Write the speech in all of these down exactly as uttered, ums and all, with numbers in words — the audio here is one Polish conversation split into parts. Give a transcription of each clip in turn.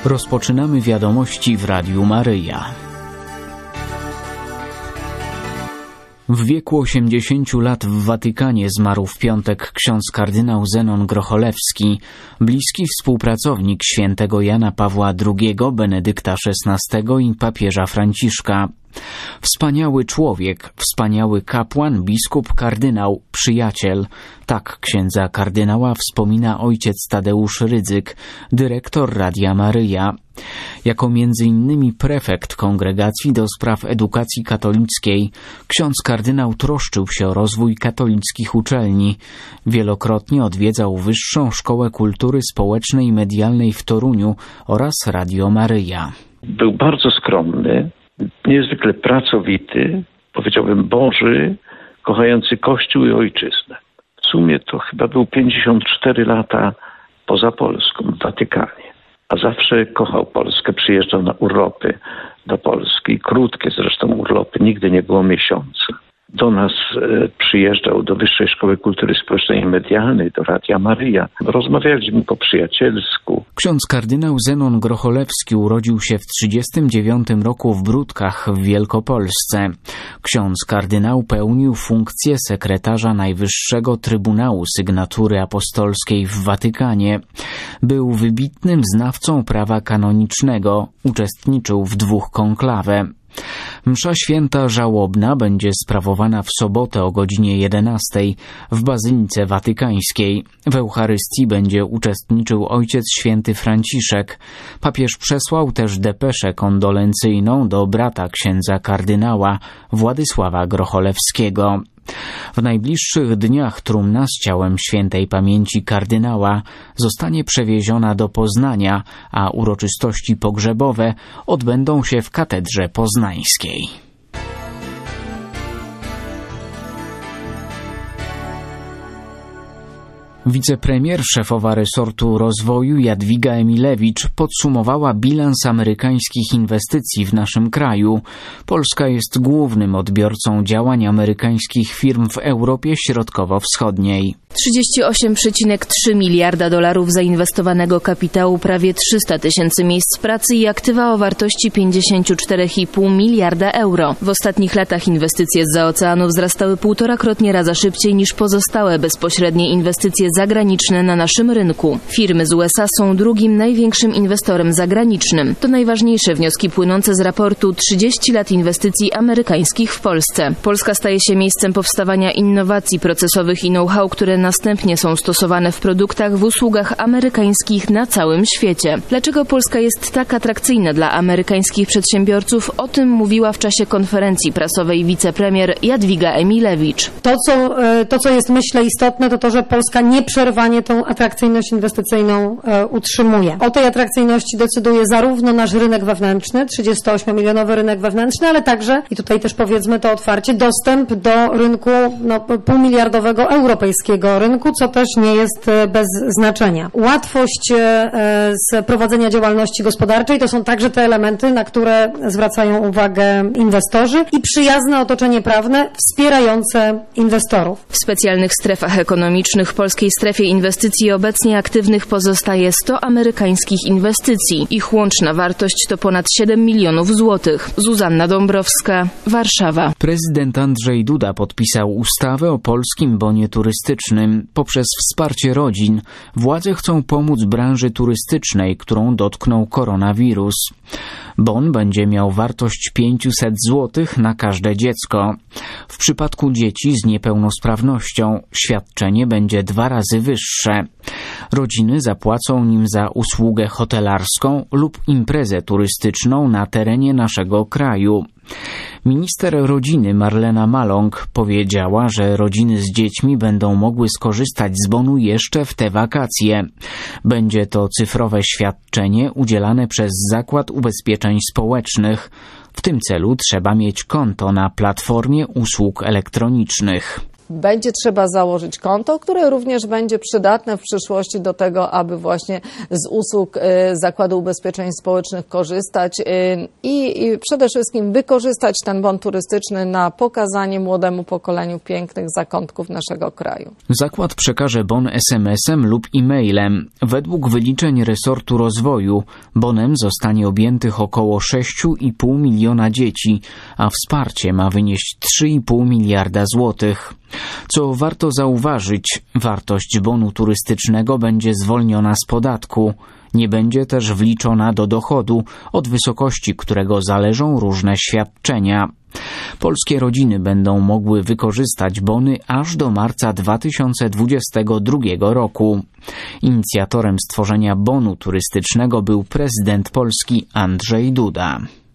Rozpoczynamy wiadomości w Radiu Maryja. W wieku osiemdziesięciu lat w Watykanie zmarł w piątek ksiądz kardynał Zenon Grocholewski, bliski współpracownik świętego Jana Pawła drugiego, Benedykta szesnastego i papieża Franciszka. Wspaniały człowiek, wspaniały kapłan, biskup, kardynał, przyjaciel. Tak księdza kardynała wspomina ojciec Tadeusz Rydzyk, dyrektor Radia Maryja. Jako między innymi prefekt Kongregacji do Spraw Edukacji Katolickiej, ksiądz kardynał troszczył się o rozwój katolickich uczelni. Wielokrotnie odwiedzał Wyższą Szkołę Kultury Społecznej i Medialnej w Toruniu oraz Radio Maryja. Był bardzo skromny, niezwykle pracowity, powiedziałbym Boży, kochający Kościół i ojczyznę. W sumie to chyba był pięćdziesiąt cztery lata poza Polską, w Watykanie. A zawsze kochał Polskę, przyjeżdżał na urlopy do Polski, krótkie zresztą urlopy, nigdy nie było miesiąca. Do nas e, przyjeżdżał do Wyższej Szkoły Kultury Społecznej i Medialnej, do Radia Maryja. Rozmawialiśmy po przyjacielsku. Ksiądz kardynał Zenon Grocholewski urodził się w trzydziestym dziewiątym roku w Bródkach w Wielkopolsce. Ksiądz kardynał pełnił funkcję sekretarza Najwyższego Trybunału Sygnatury Apostolskiej w Watykanie. Był wybitnym znawcą prawa kanonicznego. Uczestniczył w dwóch konklawe. Msza święta żałobna będzie sprawowana w sobotę o godzinie jedenastej w Bazylice Watykańskiej. W Eucharystii będzie uczestniczył ojciec święty Franciszek. Papież przesłał też depeszę kondolencyjną do brata księdza kardynała Władysława Grocholewskiego. W najbliższych dniach trumna z ciałem świętej pamięci kardynała zostanie przewieziona do Poznania, a uroczystości pogrzebowe odbędą się w katedrze poznańskiej. Wicepremier, szefowa resortu rozwoju Jadwiga Emilewicz podsumowała bilans amerykańskich inwestycji w naszym kraju. Polska jest głównym odbiorcą działań amerykańskich firm w Europie Środkowo-Wschodniej. trzydzieści osiem przecinek trzy miliarda dolarów zainwestowanego kapitału, prawie trzysta tysięcy miejsc pracy i aktywa o wartości pięćdziesiąt cztery i pół miliarda euro. W ostatnich latach inwestycje zza oceanu wzrastały półtorakrotnie raza szybciej niż pozostałe bezpośrednie inwestycje zagraniczne na naszym rynku. Firmy z U S A są drugim największym inwestorem zagranicznym. To najważniejsze wnioski płynące z raportu trzydzieści lat inwestycji amerykańskich w Polsce. Polska staje się miejscem powstawania innowacji procesowych i know-how, które następnie są stosowane w produktach, w usługach amerykańskich na całym świecie. Dlaczego Polska jest tak atrakcyjna dla amerykańskich przedsiębiorców? O tym mówiła w czasie konferencji prasowej wicepremier Jadwiga Emilewicz. To, co, to, co jest myślę istotne, to to, że Polska nieprzerwanie tą atrakcyjność inwestycyjną e, utrzymuje. O tej atrakcyjności decyduje zarówno nasz rynek wewnętrzny, trzydziestoośmiomilionowy rynek wewnętrzny, ale także, i tutaj też powiedzmy to otwarcie, dostęp do rynku no, półmiliardowego europejskiego rynku, co też nie jest bez znaczenia. Łatwość z prowadzenia działalności gospodarczej to są także te elementy, na które zwracają uwagę inwestorzy i przyjazne otoczenie prawne wspierające inwestorów. W specjalnych strefach ekonomicznych Polskiej Strefie Inwestycji obecnie aktywnych pozostaje sto amerykańskich inwestycji. Ich łączna wartość to ponad siedem milionów złotych. Zuzanna Dąbrowska, Warszawa. Prezydent Andrzej Duda podpisał ustawę o polskim bonie turystycznym. Poprzez wsparcie rodzin władze chcą pomóc branży turystycznej, którą dotknął koronawirus. Bon będzie miał wartość pięćset złotych na każde dziecko. W przypadku dzieci z niepełnosprawnością świadczenie będzie dwa razy wyższe. Rodziny zapłacą nim za usługę hotelarską lub imprezę turystyczną na terenie naszego kraju. Minister rodziny Marlena Maląg powiedziała, że rodziny z dziećmi będą mogły skorzystać z bonu jeszcze w te wakacje. Będzie to cyfrowe świadczenie udzielane przez Zakład Ubezpieczeń Społecznych. W tym celu trzeba mieć konto na platformie usług elektronicznych. będzie trzeba założyć konto, które również będzie przydatne w przyszłości do tego, aby właśnie z usług Zakładu Ubezpieczeń Społecznych korzystać i, i przede wszystkim wykorzystać ten bon turystyczny na pokazanie młodemu pokoleniu pięknych zakątków naszego kraju. Zakład przekaże bon es em esem lub e-mailem. Według wyliczeń resortu rozwoju bonem zostanie objętych około sześć i pół miliona dzieci, a wsparcie ma wynieść trzy i pół miliarda złotych. Co warto zauważyć, wartość bonu turystycznego będzie zwolniona z podatku. Nie będzie też wliczona do dochodu, od wysokości którego zależą różne świadczenia. Polskie rodziny będą mogły wykorzystać bony aż do marca dwa tysiące dwudziestego drugiego roku. Inicjatorem stworzenia bonu turystycznego był prezydent Polski Andrzej Duda.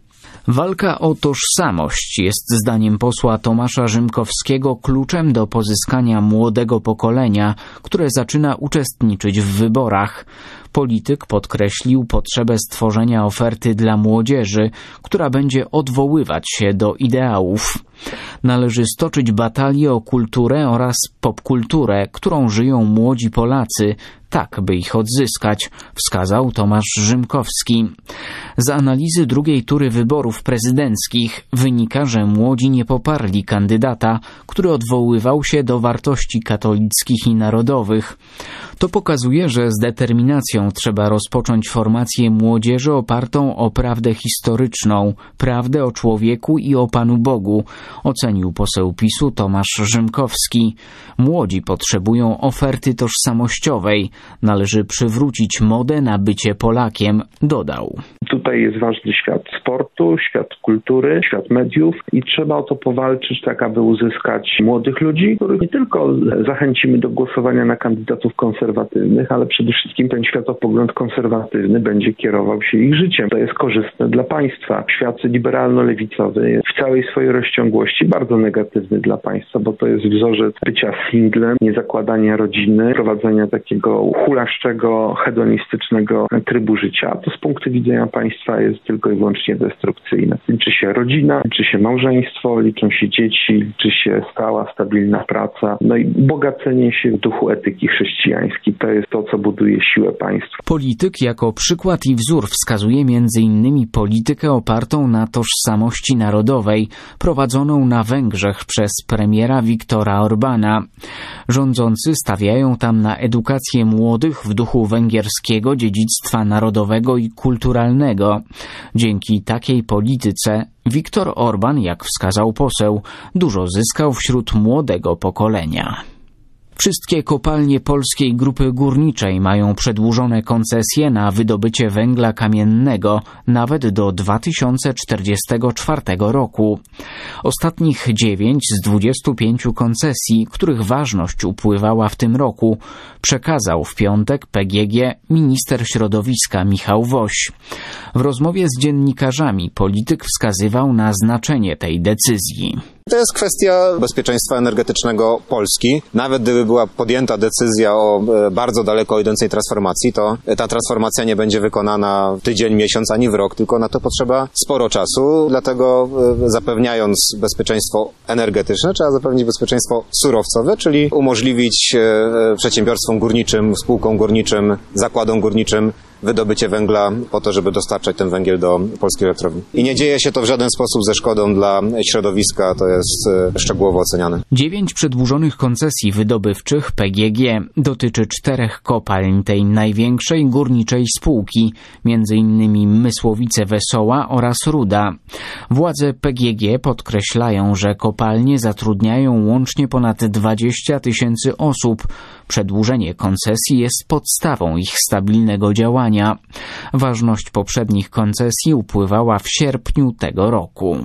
Walka o tożsamość jest zdaniem posła Tomasza Rzymkowskiego kluczem do pozyskania młodego pokolenia, które zaczyna uczestniczyć w wyborach. Polityk podkreślił potrzebę stworzenia oferty dla młodzieży, która będzie odwoływać się do ideałów. Należy stoczyć batalię o kulturę oraz popkulturę, którą żyją młodzi Polacy, tak by ich odzyskać, wskazał Tomasz Rzymkowski. Z analizy drugiej tury wyborów prezydenckich wynika, że młodzi nie poparli kandydata, który odwoływał się do wartości katolickich i narodowych. To pokazuje, że z determinacją trzeba rozpocząć formację młodzieży opartą o prawdę historyczną, prawdę o człowieku i o Panu Bogu, ocenił poseł PiSu Tomasz Rzymkowski. Młodzi potrzebują oferty tożsamościowej. Należy przywrócić modę na bycie Polakiem, dodał. Tutaj jest ważny świat sportu, świat kultury, świat mediów i trzeba o to powalczyć tak, aby uzyskać młodych ludzi, których nie tylko zachęcimy do głosowania na kandydatów konserwatywnych, ale przede wszystkim ten światopogląd konserwatywny będzie kierował się ich życiem. To jest korzystne dla państwa. Świat liberalno-lewicowy jest w całej swojej rozciągłości bardzo negatywny dla państwa, bo to jest wzorzec bycia singlem, niezakładania rodziny, prowadzenia takiego hulaszczego, hedonistycznego trybu życia. To z punktu widzenia państwa jest tylko i wyłącznie destrukcyjne. Liczy się rodzina, liczy się małżeństwo, liczą się dzieci, liczy się stała, stabilna praca, no i bogacenie się w duchu etyki chrześcijańskiej. To jest to, co buduje siłę państwa. Polityk jako przykład i wzór wskazuje między innymi politykę opartą na tożsamości narodowej, prowadzoną na Węgrzech przez premiera Viktora Orbana. Rządzący stawiają tam na edukację młodych w duchu węgierskiego dziedzictwa narodowego i kulturalnego. Dzięki takiej polityce Viktor Orban, jak wskazał poseł, dużo zyskał wśród młodego pokolenia. Wszystkie kopalnie Polskiej Grupy Górniczej mają przedłużone koncesje na wydobycie węgla kamiennego nawet do dwa tysiące czterdziestego czwartego roku. Ostatnich dziewięć z dwudziestu pięciu koncesji, których ważność upływała w tym roku, przekazał w piątek P G G minister środowiska Michał Woś. W rozmowie z dziennikarzami polityk wskazywał na znaczenie tej decyzji. To jest kwestia bezpieczeństwa energetycznego Polski. Nawet gdyby była podjęta decyzja o bardzo daleko idącej transformacji, to ta transformacja nie będzie wykonana w tydzień, miesiąc ani w rok, tylko na to potrzeba sporo czasu. Dlatego zapewniając bezpieczeństwo energetyczne, trzeba zapewnić bezpieczeństwo surowcowe, czyli umożliwić przedsiębiorstwom górniczym, spółkom górniczym, zakładom górniczym wydobycie węgla po to, żeby dostarczać ten węgiel do polskiej elektrowni. I nie dzieje się to w żaden sposób ze szkodą dla środowiska, to jest szczegółowo oceniane. Dziewięć przedłużonych koncesji wydobywczych P G G dotyczy czterech kopalń tej największej górniczej spółki, między innymi Mysłowice Wesoła oraz Ruda. Władze P G G podkreślają, że kopalnie zatrudniają łącznie ponad dwadzieścia tysięcy osób. Przedłużenie koncesji jest podstawą ich stabilnego działania. Ważność poprzednich koncesji upływała w sierpniu tego roku.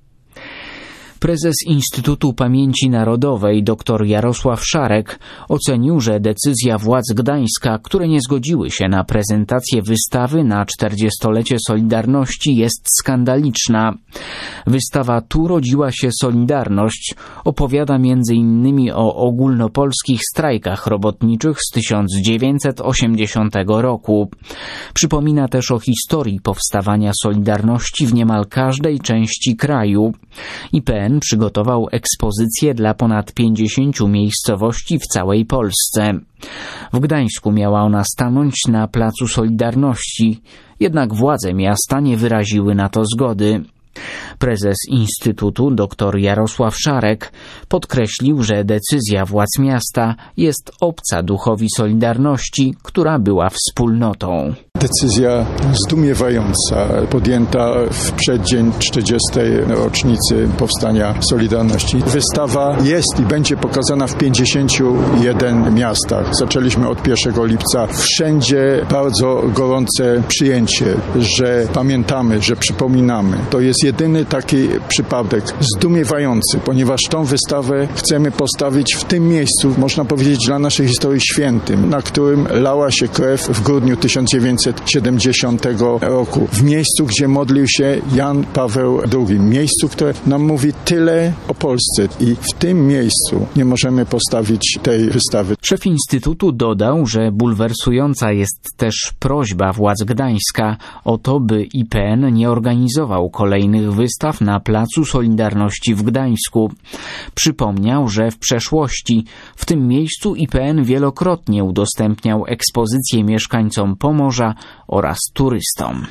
Prezes Instytutu Pamięci Narodowej dr Jarosław Szarek ocenił, że decyzja władz Gdańska, które nie zgodziły się na prezentację wystawy na czterdziestolecie Solidarności, jest skandaliczna. Wystawa Tu rodziła się Solidarność opowiada między innymi o ogólnopolskich strajkach robotniczych z tysiąc dziewięćset osiemdziesiątego roku. Przypomina też o historii powstawania Solidarności w niemal każdej części kraju. I P N N przygotował ekspozycję dla ponad pięćdziesięciu miejscowości w całej Polsce. W Gdańsku miała ona stanąć na Placu Solidarności, jednak władze miasta nie wyraziły na to zgody. Prezes Instytutu dr Jarosław Szarek podkreślił, że decyzja władz miasta jest obca duchowi Solidarności, która była wspólnotą. Decyzja zdumiewająca, podjęta w przeddzień czterdziestej rocznicy powstania Solidarności. Wystawa jest i będzie pokazana w pięćdziesięciu jeden miastach. Zaczęliśmy od pierwszego lipca. Wszędzie bardzo gorące przyjęcie, że pamiętamy, że przypominamy. To jest jedyny taki przypadek zdumiewający, ponieważ tą wystawę chcemy postawić w tym miejscu, można powiedzieć, dla naszej historii świętym, na którym lała się krew w grudniu tysiąc dziewięćset siedemdziesiątego roku. W miejscu, gdzie modlił się Jan Paweł drugi. Miejscu, które nam mówi tyle o Polsce i w tym miejscu nie możemy postawić tej wystawy. Szef Instytutu dodał, że bulwersująca jest też prośba władz Gdańska o to, by I P N nie organizował kolejnych wystaw na Placu Solidarności w Gdańsku. Przypomniał, że w przeszłości w tym miejscu I P N wielokrotnie udostępniał ekspozycje mieszkańcom Pomorza oraz turystom.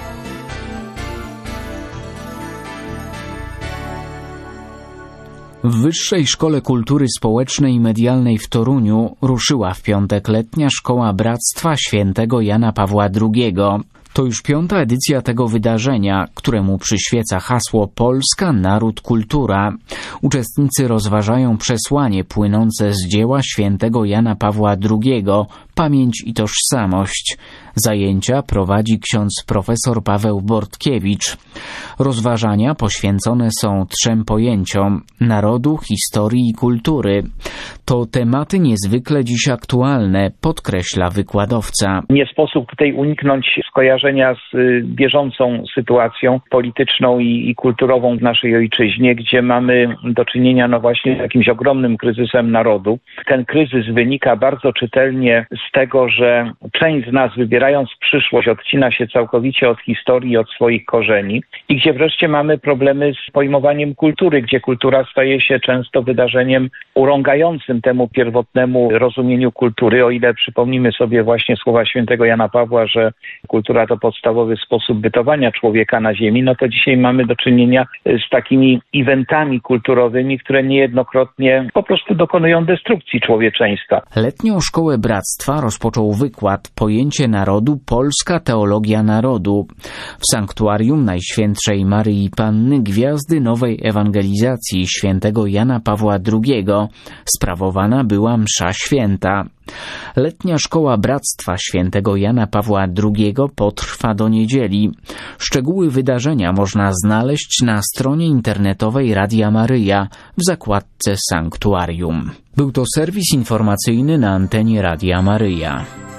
W Wyższej Szkole Kultury Społecznej i Medialnej w Toruniu ruszyła w piątek letnia Szkoła Bractwa Świętego Jana Pawła drugiego. To już piąta edycja tego wydarzenia, któremu przyświeca hasło Polska, Naród, Kultura. Uczestnicy rozważają przesłanie płynące z dzieła świętego Jana Pawła drugiego, Pamięć i tożsamość. Zajęcia prowadzi ksiądz profesor Paweł Bortkiewicz. Rozważania poświęcone są trzem pojęciom: narodu, historii i kultury. To tematy niezwykle dziś aktualne, podkreśla wykładowca. Nie sposób tutaj uniknąć skojarzenia z bieżącą sytuacją polityczną i, i kulturową w naszej ojczyźnie, gdzie mamy do czynienia no właśnie z jakimś ogromnym kryzysem narodu. Ten kryzys wynika bardzo czytelnie z tego, że część z nas, wybierając przyszłość, odcina się całkowicie od historii, od swoich korzeni i gdzie wreszcie mamy problemy z pojmowaniem kultury, gdzie kultura staje się często wydarzeniem urągającym temu pierwotnemu rozumieniu kultury. O ile przypomnimy sobie właśnie słowa świętego Jana Pawła, że kultura to podstawowy sposób bytowania człowieka na ziemi, no to dzisiaj mamy do czynienia z takimi eventami kulturowymi, które niejednokrotnie po prostu dokonują destrukcji człowieczeństwa. Letnią Szkołę Bractwa rozpoczął wykład Pojęcie narodu, Polska teologia narodu. W sanktuarium Najświętszej Maryi Panny Gwiazdy Nowej Ewangelizacji świętego Jana Pawła drugiego sprawowana była msza święta. Letnia Szkoła Bractwa świętego Jana Pawła drugiego potrwa do niedzieli. Szczegóły wydarzenia można znaleźć na stronie internetowej Radia Maryja w zakładce Sanktuarium. Był to serwis informacyjny na antenie Radia Maryja.